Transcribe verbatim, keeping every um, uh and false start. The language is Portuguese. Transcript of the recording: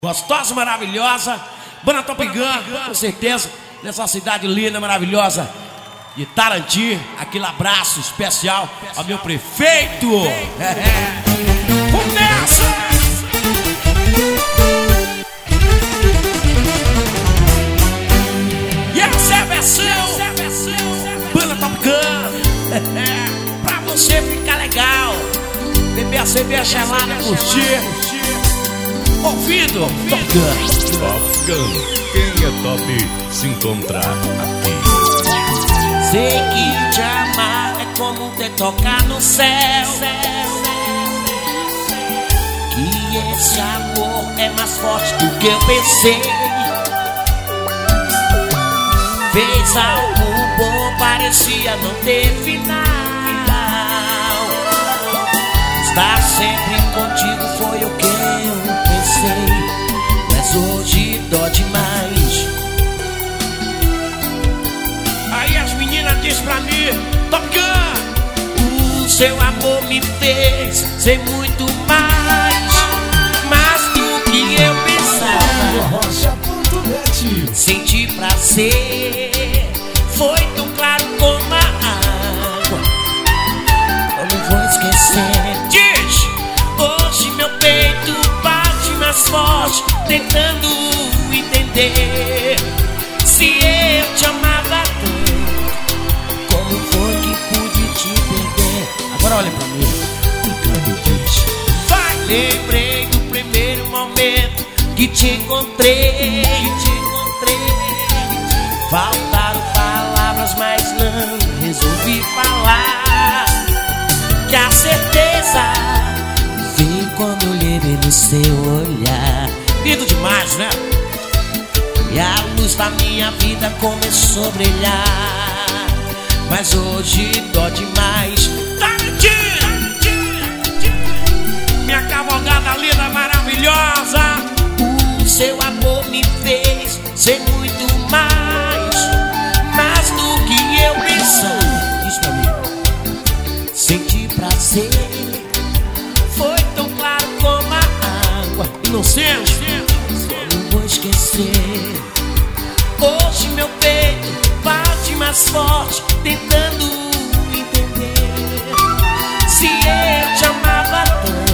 Gostosa, maravilhosa, Banda Top Gun, com certeza, nessa cidade linda, maravilhosa de Taranti. Aquele abraço especial ao meu prefeito. É. Vamos nessa! E essa é a versão Banda Top Gun. É. Pra você ficar legal, beber a cerveja gelada, curtir. Ouvido, Top Gun. Top Gun, quem é top se encontrar aqui. Sei que te amar é como te tocar no céu. E esse amor é mais forte do que eu pensei. Fez algo bom, parecia não ter final. Estar sempre contigo foi o que eu pensei, mas hoje dó demais. Aí as meninas dizem pra mim: Top Gun, o seu amor me fez ser muito mais, mais do que eu pensava. Senti prazer, foi tão claro como a água. Eu não vou esquecer. Diz, hoje meu peito bate mais forte, tentando entender se eu te amava tanto, como foi que pude te perder. Agora olha pra mim e me diz. Vai! Lembrei do primeiro momento que te encontrei, que te encontrei. Faltaram palavras, mas não resolvi falar. Que a certeza veio quando olhei no seu olhar. Lindo demais, né? E a luz da minha vida começou a brilhar. Mas hoje dó demais. Taranti, minha cavalgada linda, maravilhosa. O seu amor me fez ser muito mais, mais do que eu pensava. Diz pra mim. Senti prazer, foi tão claro como a água. Inocente, só não vou esquecer. Hoje meu peito bate mais forte, tentando entender se eu te amava tanto,